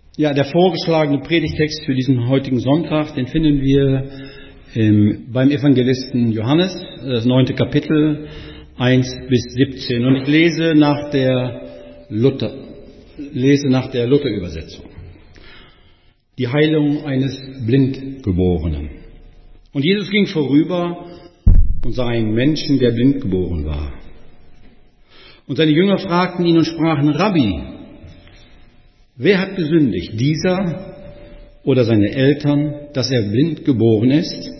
Ja, der vorgeschlagene Predigtext für diesen heutigen Sonntag, den finden wir beim Evangelisten Johannes, das 9. Kapitel, 1 bis 17. Und ich lese nach der Luther-Übersetzung. Die Heilung eines Blindgeborenen. Und Jesus ging vorüber und sah einen Menschen, der blind geboren war. Und seine Jünger fragten ihn und sprachen: Rabbi, wer hat gesündigt, dieser oder seine Eltern, dass er blind geboren ist?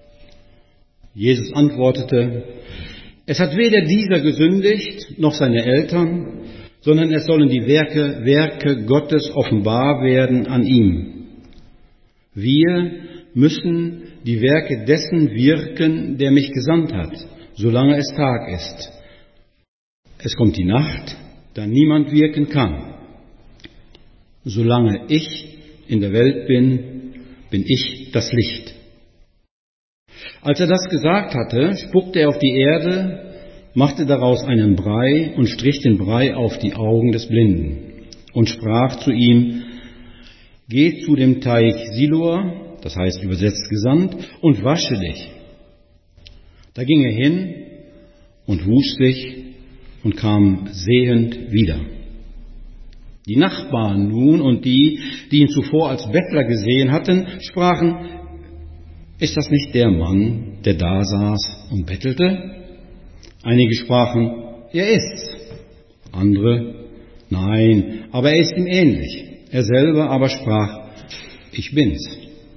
Jesus antwortete: Es hat weder dieser gesündigt, noch seine Eltern, sondern es sollen die Werke Gottes offenbar werden an ihm. Wir müssen die Werke dessen wirken, der mich gesandt hat, solange es Tag ist. Es kommt die Nacht, da niemand wirken kann. Solange ich in der Welt bin, bin ich das Licht. Als er das gesagt hatte, spuckte er auf die Erde, machte daraus einen Brei und strich den Brei auf die Augen des Blinden und sprach zu ihm: Geh zu dem Teich Siloa, das heißt übersetzt gesandt, und wasche dich. Da ging er hin und wusch sich und kam sehend wieder. Die Nachbarn nun und die ihn zuvor als Bettler gesehen hatten, sprachen: Ist das nicht der Mann, der da saß und bettelte? Einige sprachen: Er ist's. Andere: Nein, aber er ist ihm ähnlich. Er selber aber sprach: Ich bin's.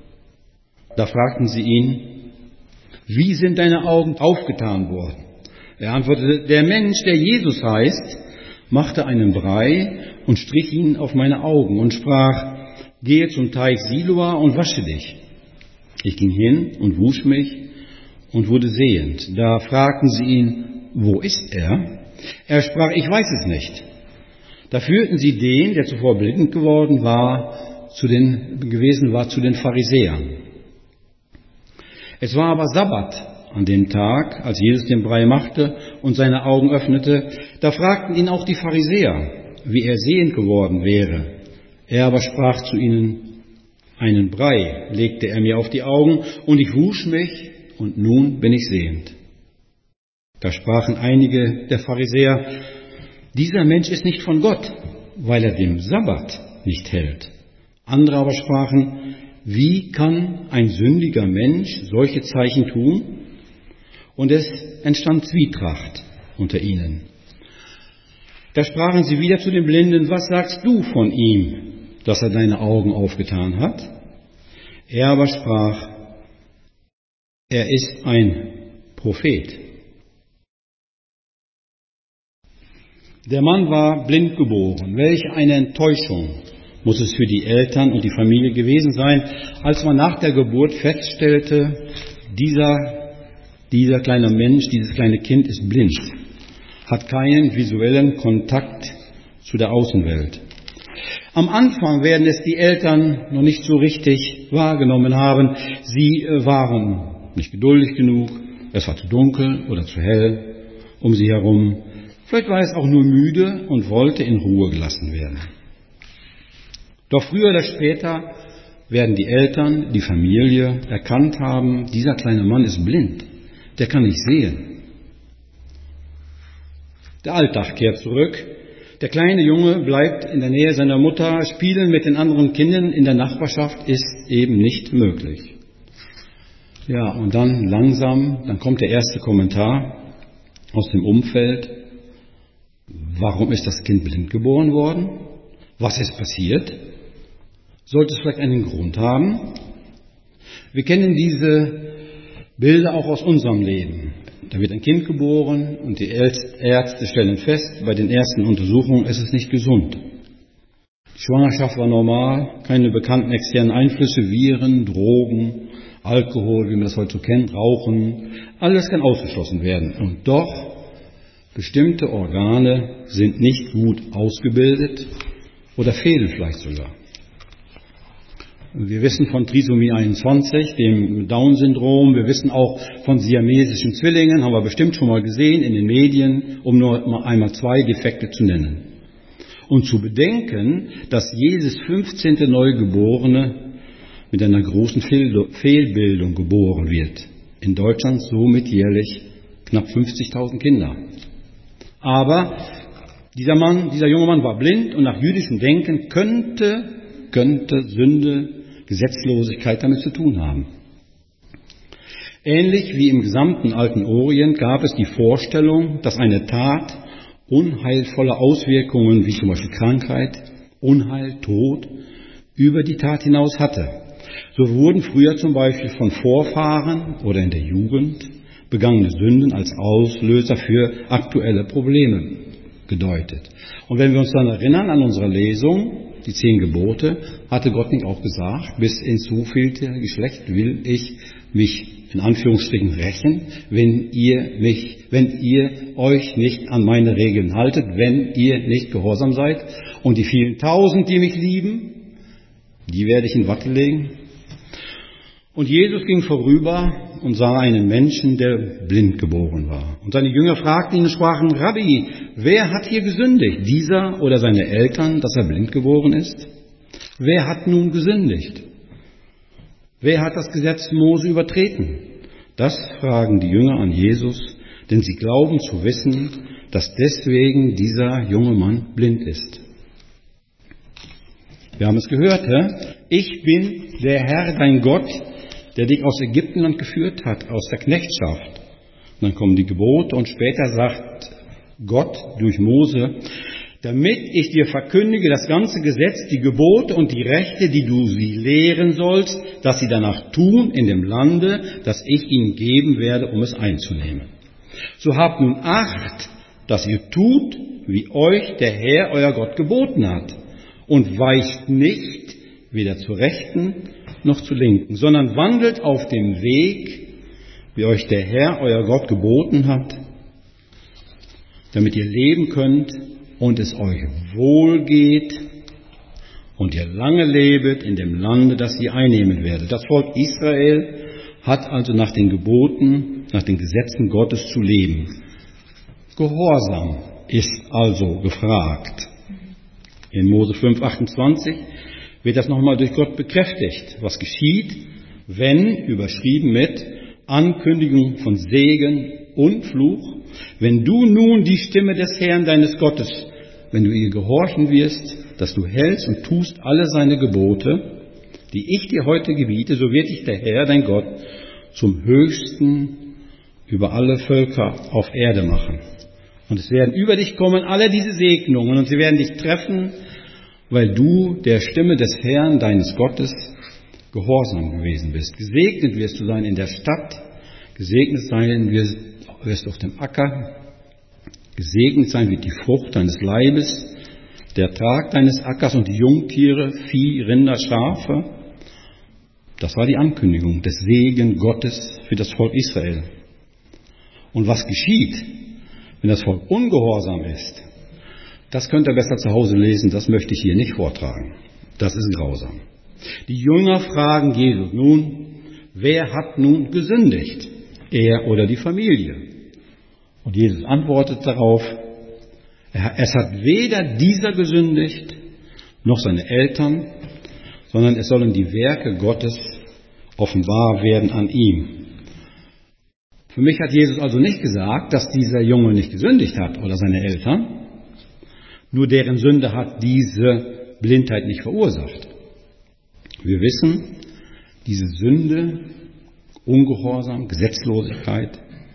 Da fragten sie ihn: Wie sind deine Augen aufgetan worden? Er antwortete: Der Mensch, der Jesus heißt, machte einen Brei und strich ihn auf meine Augen und sprach: Gehe zum Teich Siloa und wasche dich. Ich ging hin und wusch mich und wurde sehend. Da fragten sie ihn: Wo ist er? Er sprach: Ich weiß es nicht. Da führten sie den, der zuvor blind geworden war, zu den Pharisäern. Es war aber Sabbat an dem Tag, als Jesus den Brei machte und seine Augen öffnete. Da fragten ihn auch die Pharisäer, wie er sehend geworden wäre. Er aber sprach zu ihnen: Einen Brei legte er mir auf die Augen, und ich wusch mich, und nun bin ich sehend. Da sprachen einige der Pharisäer: Dieser Mensch ist nicht von Gott, weil er den Sabbat nicht hält. Andere aber sprachen: Wie kann ein sündiger Mensch solche Zeichen tun? Und es entstand Zwietracht unter ihnen. Da sprachen sie wieder zu den Blinden: Was sagst du von ihm, dass er deine Augen aufgetan hat? Er aber sprach: Er ist ein Prophet. Der Mann war blind geboren. Welch eine Enttäuschung muss es für die Eltern und die Familie gewesen sein, als man nach der Geburt feststellte, dieser kleine Mensch, dieses kleine Kind ist blind, hat keinen visuellen Kontakt zu der Außenwelt. Am Anfang werden es die Eltern noch nicht so richtig wahrgenommen haben. Sie waren nicht geduldig genug, es war zu dunkel oder zu hell um sie herum. Vielleicht war es auch nur müde und wollte in Ruhe gelassen werden. Doch früher oder später werden die Eltern, die Familie erkannt haben, dieser kleine Mann ist blind, der kann nicht sehen. Der Alltag kehrt zurück. Der kleine Junge bleibt in der Nähe seiner Mutter. Spielen mit den anderen Kindern in der Nachbarschaft ist eben nicht möglich. Ja, und dann kommt der erste Kommentar aus dem Umfeld. Warum ist das Kind blind geboren worden? Was ist passiert? Sollte es vielleicht einen Grund haben? Wir kennen diese Bilder auch aus unserem Leben. Da wird ein Kind geboren und die Ärzte stellen fest, bei den ersten Untersuchungen ist es nicht gesund. Die Schwangerschaft war normal, keine bekannten externen Einflüsse, Viren, Drogen, Alkohol, wie man das heute so kennt, Rauchen, alles kann ausgeschlossen werden. Und doch, bestimmte Organe sind nicht gut ausgebildet oder fehlen vielleicht sogar. Wir wissen von Trisomie 21, dem Down-Syndrom. Wir wissen auch von siamesischen Zwillingen, haben wir bestimmt schon mal gesehen in den Medien, um nur einmal 2 Defekte zu nennen. und zu bedenken, dass jedes 15. Neugeborene mit einer großen Fehlbildung geboren wird. In Deutschland somit jährlich knapp 50.000 Kinder. Aber dieser junge Mann war blind und nach jüdischem Denken könnte Sünde, Gesetzlosigkeit damit zu tun haben. Ähnlich wie im gesamten alten Orient gab es die Vorstellung, dass eine Tat unheilvolle Auswirkungen wie zum Beispiel Krankheit, Unheil, Tod über die Tat hinaus hatte. So wurden früher zum Beispiel von Vorfahren oder in der Jugend begangene Sünden als Auslöser für aktuelle Probleme gedeutet. Und wenn wir uns dann erinnern an unsere Lesung, die 10 Gebote, hatte Gott nicht auch gesagt, bis ins so vielte Geschlecht will ich mich in Anführungsstrichen rächen, wenn ihr euch nicht an meine Regeln haltet, wenn ihr nicht gehorsam seid. Und die vielen Tausend, die mich lieben, die werde ich in Watte legen. Und Jesus ging vorüber und sah einen Menschen, der blind geboren war. Und seine Jünger fragten ihn und sprachen, Rabbi, wer hat hier gesündigt, dieser oder seine Eltern, dass er blind geboren ist? Wer hat nun gesündigt? Wer hat das Gesetz Mose übertreten? Das fragen die Jünger an Jesus, denn sie glauben zu wissen, dass deswegen dieser junge Mann blind ist. Wir haben es gehört, ich bin der Herr, dein Gott, der dich aus Ägyptenland geführt hat, aus der Knechtschaft. Und dann kommen die Gebote und später sagt Gott durch Mose, damit ich dir verkündige das ganze Gesetz, die Gebote und die Rechte, die du sie lehren sollst, dass sie danach tun in dem Lande, das ich ihnen geben werde, um es einzunehmen. So habt nun Acht, dass ihr tut, wie euch der Herr, euer Gott, geboten hat, und weicht nicht, weder zur Rechten noch zur Linken, sondern wandelt auf dem Weg, wie euch der Herr, euer Gott, geboten hat, damit ihr leben könnt und es euch wohl geht und ihr lange lebet in dem Lande, das ihr einnehmen werdet. Das Volk Israel hat also nach den Geboten, nach den Gesetzen Gottes zu leben. Gehorsam ist also gefragt. In Mose 5,28 wird das nochmal durch Gott bekräftigt. Was geschieht, wenn, überschrieben mit Ankündigung von Segen und Fluch, wenn du nun die Stimme des Herrn deines Gottes, wenn du ihr gehorchen wirst, dass du hältst und tust alle seine Gebote, die ich dir heute gebiete, so wird dich der Herr, dein Gott, zum Höchsten über alle Völker auf Erde machen. Und es werden über dich kommen alle diese Segnungen und sie werden dich treffen, weil du der Stimme des Herrn, deines Gottes, gehorsam gewesen bist. Gesegnet wirst du sein in der Stadt, gesegnet sein wirst du auf dem Acker, gesegnet sein wird die Frucht deines Leibes, der Ertrag deines Ackers und die Jungtiere, Vieh, Rinder, Schafe. Das war die Ankündigung des Segen Gottes für das Volk Israel. Und was geschieht, wenn das Volk ungehorsam ist? Das könnt ihr besser zu Hause lesen, das möchte ich hier nicht vortragen. Das ist grausam. Die Jünger fragen Jesus nun, wer hat nun gesündigt? Er oder die Familie? Und Jesus antwortet darauf, es hat weder dieser gesündigt, noch seine Eltern, sondern es sollen die Werke Gottes offenbar werden an ihm. Für mich hat Jesus also nicht gesagt, dass dieser Junge nicht gesündigt hat oder seine Eltern, nur deren Sünde hat diese Blindheit nicht verursacht. Wir wissen, diese Sünde, Ungehorsam, Gesetzlosigkeit,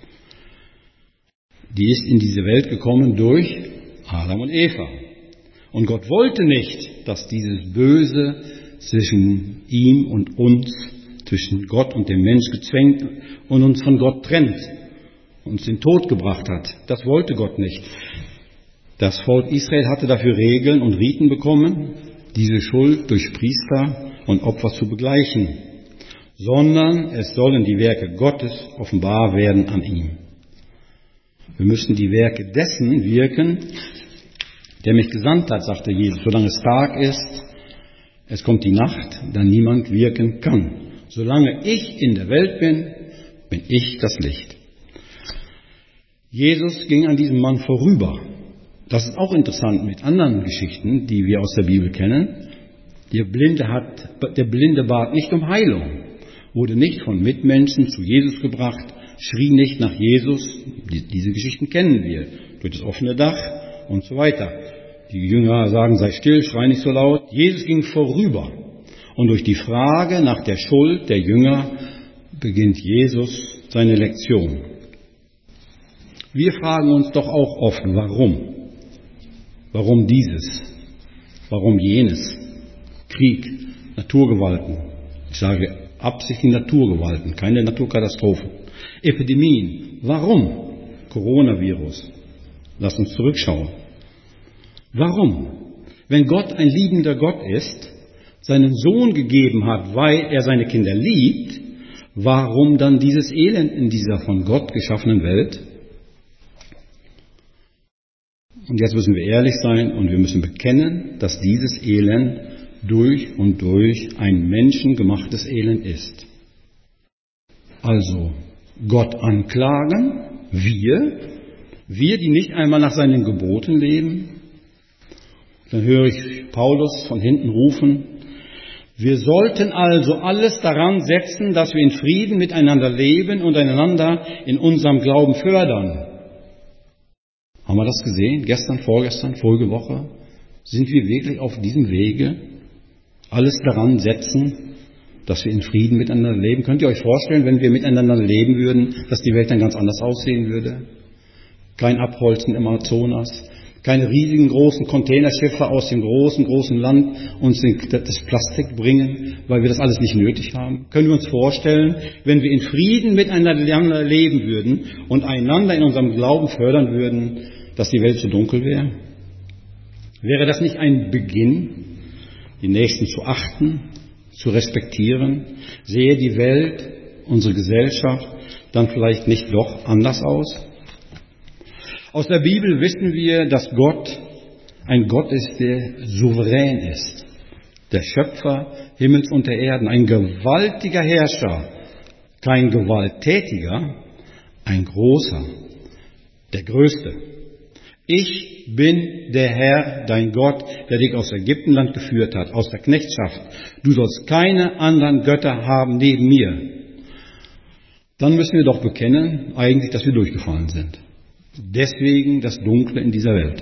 die ist in diese Welt gekommen durch Adam und Eva. Und Gott wollte nicht, dass dieses Böse zwischen ihm und uns, zwischen Gott und dem Mensch gezwängt und uns von Gott trennt, uns in den Tod gebracht hat. Das wollte Gott nicht. Das Volk Israel hatte dafür Regeln und Riten bekommen, diese Schuld durch Priester und Opfer zu begleichen, sondern es sollen die Werke Gottes offenbar werden an ihm. Wir müssen die Werke dessen wirken, der mich gesandt hat, sagte Jesus, solange es Tag ist, es kommt die Nacht, da niemand wirken kann. Solange ich in der Welt bin, bin ich das Licht. Jesus ging an diesem Mann vorüber Das ist auch interessant mit anderen Geschichten, die wir aus der Bibel kennen. Der Blinde bat nicht um Heilung, wurde nicht von Mitmenschen zu Jesus gebracht, schrie nicht nach Jesus. Diese Geschichten kennen wir, durch das offene Dach und so weiter. Die Jünger sagen, sei still, schrei nicht so laut. Jesus ging vorüber. Und durch die Frage nach der Schuld der Jünger beginnt Jesus seine Lektion. Wir fragen uns doch auch oft, warum? Warum dieses? Warum jenes? Krieg, Naturgewalten. Ich sage absichtlich Naturgewalten, keine Naturkatastrophen. Epidemien. Warum? Coronavirus. Lasst uns zurückschauen. Warum? Wenn Gott ein liebender Gott ist, seinen Sohn gegeben hat, weil er seine Kinder liebt, warum dann dieses Elend in dieser von Gott geschaffenen Welt? Und jetzt müssen wir ehrlich sein und wir müssen bekennen, dass dieses Elend durch und durch ein menschengemachtes Elend ist. Also Gott anklagen, wir, die nicht einmal nach seinen Geboten leben. Dann höre ich Paulus von hinten rufen, wir sollten also alles daran setzen, dass wir in Frieden miteinander leben und einander in unserem Glauben fördern. Haben wir das gesehen? Gestern, vorgestern, vorige Woche? Sind wir wirklich auf diesem Wege? Alles daran setzen, dass wir in Frieden miteinander leben? Könnt ihr euch vorstellen, wenn wir miteinander leben würden, dass die Welt dann ganz anders aussehen würde? Kein Abholzen im Amazonas, keine riesigen großen Containerschiffe aus dem großen Land uns das Plastik bringen, weil wir das alles nicht nötig haben. Können wir uns vorstellen, wenn wir in Frieden miteinander leben würden und einander in unserem Glauben fördern würden, dass die Welt so dunkel wäre? Wäre das nicht ein Beginn, die Nächsten zu achten, zu respektieren? Sehe die Welt, unsere Gesellschaft dann vielleicht nicht doch anders aus? Aus der Bibel wissen wir, dass Gott ein Gott ist, der souverän ist. Der Schöpfer Himmels und der Erden, ein gewaltiger Herrscher, kein gewalttätiger, ein großer, der Größte. Ich bin der Herr, dein Gott, der dich aus Ägyptenland geführt hat, aus der Knechtschaft. Du sollst keine anderen Götter haben neben mir. Dann müssen wir doch bekennen, eigentlich, dass wir durchgefallen sind. Deswegen das Dunkle in dieser Welt.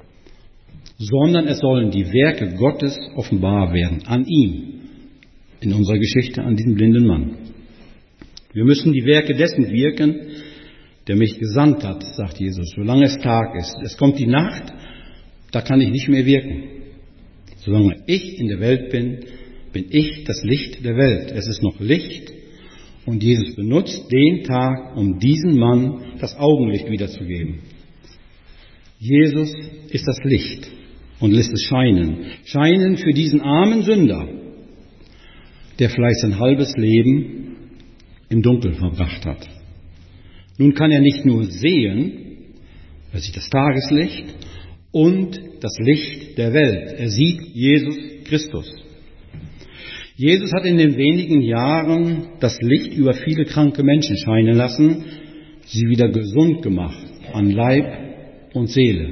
Sondern es sollen die Werke Gottes offenbar werden, an ihm, in unserer Geschichte, an diesem blinden Mann. Wir müssen die Werke dessen wirken, der mich gesandt hat, sagt Jesus, solange es Tag ist. Es kommt die Nacht, da kann ich nicht mehr wirken. Solange ich in der Welt bin, bin ich das Licht der Welt. Es ist noch Licht. Und Jesus benutzt den Tag, um diesem Mann das Augenlicht wiederzugeben. Jesus ist das Licht und lässt es scheinen. Scheinen für diesen armen Sünder, der vielleicht sein halbes Leben im Dunkeln verbracht hat. Nun kann er nicht nur sehen, er sieht das Tageslicht und das Licht der Welt. Er sieht Jesus Christus. Jesus hat in den wenigen Jahren das Licht über viele kranke Menschen scheinen lassen, sie wieder gesund gemacht, an Leib und Seele.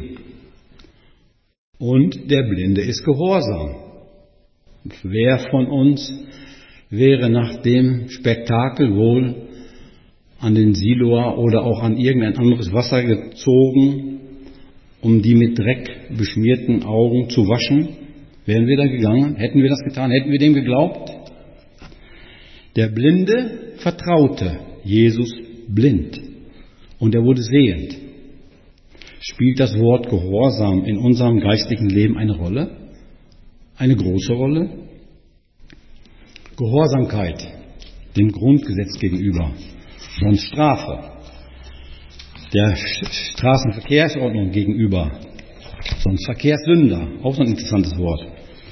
Und der Blinde ist gehorsam. Wer von uns wäre nach dem Spektakel wohl an den Siloa oder auch an irgendein anderes Wasser gezogen, um die mit Dreck beschmierten Augen zu waschen? Wären wir da gegangen? Hätten wir das getan? Hätten wir dem geglaubt? Der Blinde vertraute Jesus blind und er wurde sehend. Spielt das Wort Gehorsam in unserem geistlichen Leben eine Rolle? Eine große Rolle? Gehorsamkeit dem Grundgesetz gegenüber, sonst Strafe. Der Straßenverkehrsordnung gegenüber, sonst Verkehrssünder, auch so ein interessantes Wort.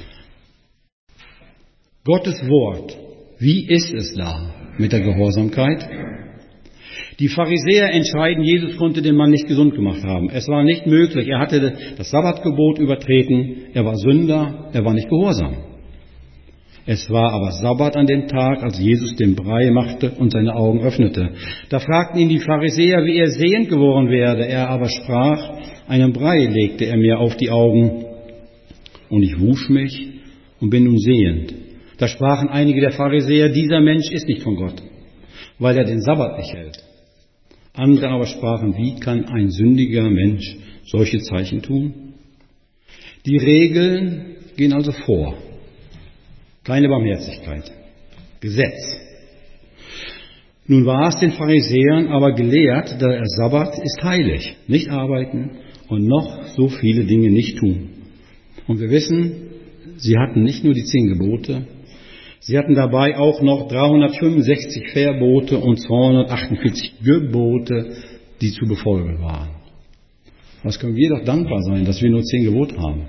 Gottes Wort, wie ist es da mit der Gehorsamkeit? Die Pharisäer entscheiden, Jesus konnte den Mann nicht gesund gemacht haben. Es war nicht möglich. Er hatte das Sabbatgebot übertreten, er war Sünder, er war nicht gehorsam. Es war aber Sabbat an dem Tag, als Jesus den Brei machte und seine Augen öffnete. Da fragten ihn die Pharisäer, wie er sehend geworden werde. Er aber sprach, einen Brei legte er mir auf die Augen, und ich wusch mich und bin nun sehend. Da sprachen einige der Pharisäer, dieser Mensch ist nicht von Gott, weil er den Sabbat nicht hält. Andere aber sprachen, wie kann ein sündiger Mensch solche Zeichen tun? Die Regeln gehen also vor. Keine Barmherzigkeit. Gesetz. Nun war es den Pharisäern aber gelehrt, der Sabbat ist heilig. Nicht arbeiten und noch so viele Dinge nicht tun. Und wir wissen, sie hatten nicht nur die 10 Gebote, sie hatten dabei auch noch 365 Verbote und 248 Gebote, die zu befolgen waren. Was können wir doch dankbar sein, dass wir nur 10 Gebote haben.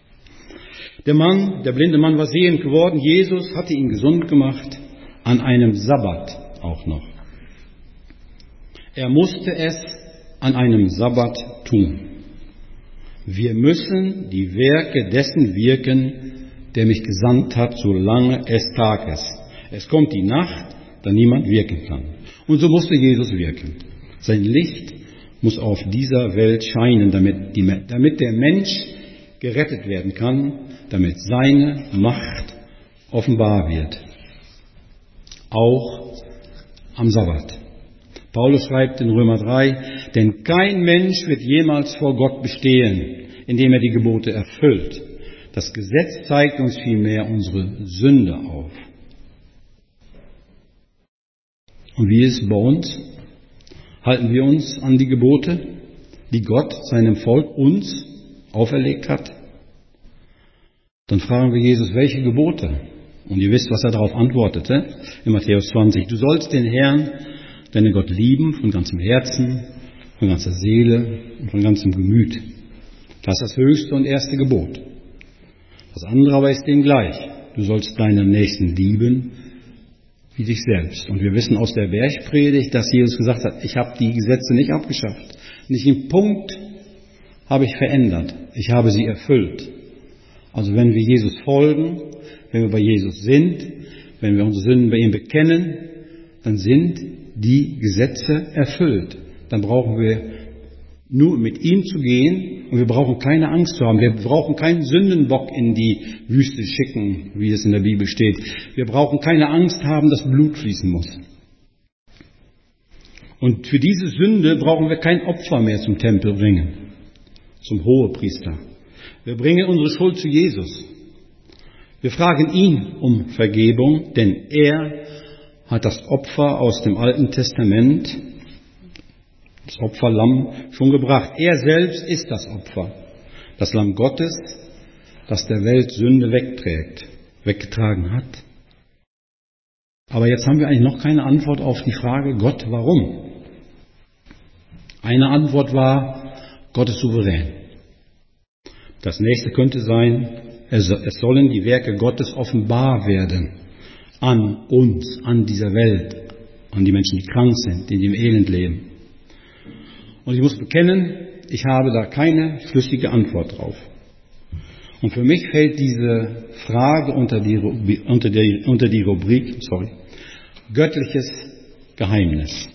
Der blinde Mann war sehend geworden. Jesus hatte ihn gesund gemacht, an einem Sabbat auch noch. Er musste es an einem Sabbat tun. Wir müssen die Werke dessen wirken, der mich gesandt hat, solange es Tag ist. Es kommt die Nacht, da niemand wirken kann. Und so musste Jesus wirken. Sein Licht muss auf dieser Welt scheinen, damit der Mensch gerettet werden kann, damit seine Macht offenbar wird. Auch am Sabbat. Paulus schreibt in Römer 3, denn kein Mensch wird jemals vor Gott bestehen, indem er die Gebote erfüllt. Das Gesetz zeigt uns vielmehr unsere Sünde auf. Und wie ist es bei uns? Halten wir uns an die Gebote, die Gott seinem Volk uns auferlegt hat? Dann fragen wir Jesus, welche Gebote? Und ihr wisst, was er darauf antwortete in Matthäus 20. Du sollst den Herrn, deinen Gott lieben, von ganzem Herzen, von ganzer Seele und von ganzem Gemüt. Das ist das höchste und erste Gebot. Das andere aber ist dem gleich. Du sollst deinen Nächsten lieben wie dich selbst. Und wir wissen aus der Bergpredigt, dass Jesus gesagt hat, ich habe die Gesetze nicht abgeschafft. Nicht einen Punkt habe ich verändert. Ich habe sie erfüllt. Also wenn wir Jesus folgen, wenn wir bei Jesus sind, wenn wir unsere Sünden bei ihm bekennen, dann sind die Gesetze erfüllt. Dann brauchen wir nur mit ihm zu gehen und wir brauchen keine Angst zu haben. Wir brauchen keinen Sündenbock in die Wüste schicken, wie es in der Bibel steht. Wir brauchen keine Angst haben, dass Blut fließen muss. Und für diese Sünde brauchen wir kein Opfer mehr zum Tempel bringen, zum Hohepriester. Wir bringen unsere Schuld zu Jesus. Wir fragen ihn um Vergebung, denn er hat das Opfer aus dem Alten Testament, das Opferlamm, schon gebracht. Er selbst ist das Opfer, das Lamm Gottes, das der Welt Sünde weggetragen hat. Aber jetzt haben wir eigentlich noch keine Antwort auf die Frage, Gott, warum? Eine Antwort war, Gott ist souverän. Das nächste könnte sein, es sollen die Werke Gottes offenbar werden an uns, an dieser Welt, an die Menschen, die krank sind, die im Elend leben. Und ich muss bekennen, ich habe da keine schlüssige Antwort drauf. Und für mich fällt diese Frage unter die Rubrik, göttliches Geheimnis.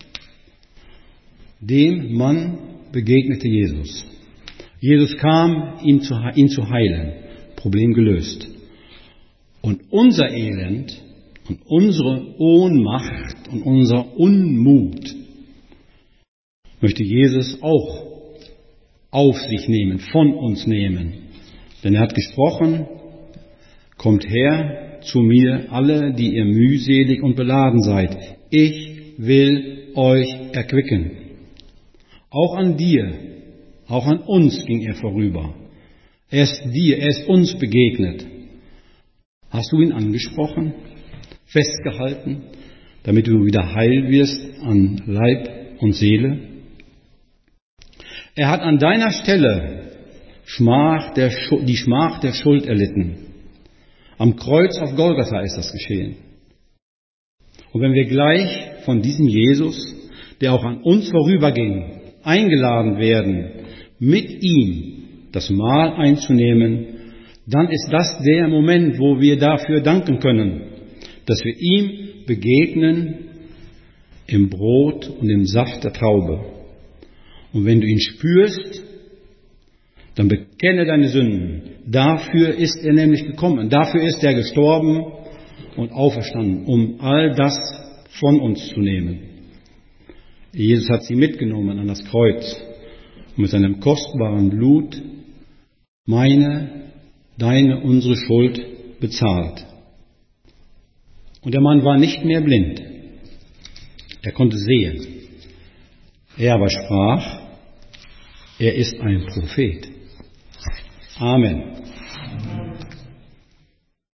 Dem Mann begegnete Jesus. Jesus kam, ihn zu heilen. Problem gelöst. Und unser Elend und unsere Ohnmacht und unser Unmut möchte Jesus auch auf sich nehmen, von uns nehmen. Denn er hat gesprochen, kommt her zu mir, alle, die ihr mühselig und beladen seid. Ich will euch erquicken. Auch an dir, auch an uns ging er vorüber. Er ist uns begegnet. Hast du ihn angesprochen, festgehalten, damit du wieder heil wirst an Leib und Seele? Er hat an deiner Stelle die Schmach der Schuld erlitten. Am Kreuz auf Golgatha ist das geschehen. Und wenn wir gleich von diesem Jesus, der auch an uns vorüberging, eingeladen werden, mit ihm das Mahl einzunehmen, dann ist das der Moment, wo wir dafür danken können, dass wir ihm begegnen im Brot und im Saft der Traube. Und wenn du ihn spürst, dann bekenne deine Sünden. Dafür ist er nämlich gekommen. Dafür ist er gestorben und auferstanden, um all das von uns zu nehmen. Jesus hat sie mitgenommen an das Kreuz und mit seinem kostbaren Blut meine, deine, unsere Schuld bezahlt. Und der Mann war nicht mehr blind. Er konnte sehen. Er aber sprach, er ist ein Prophet. Amen.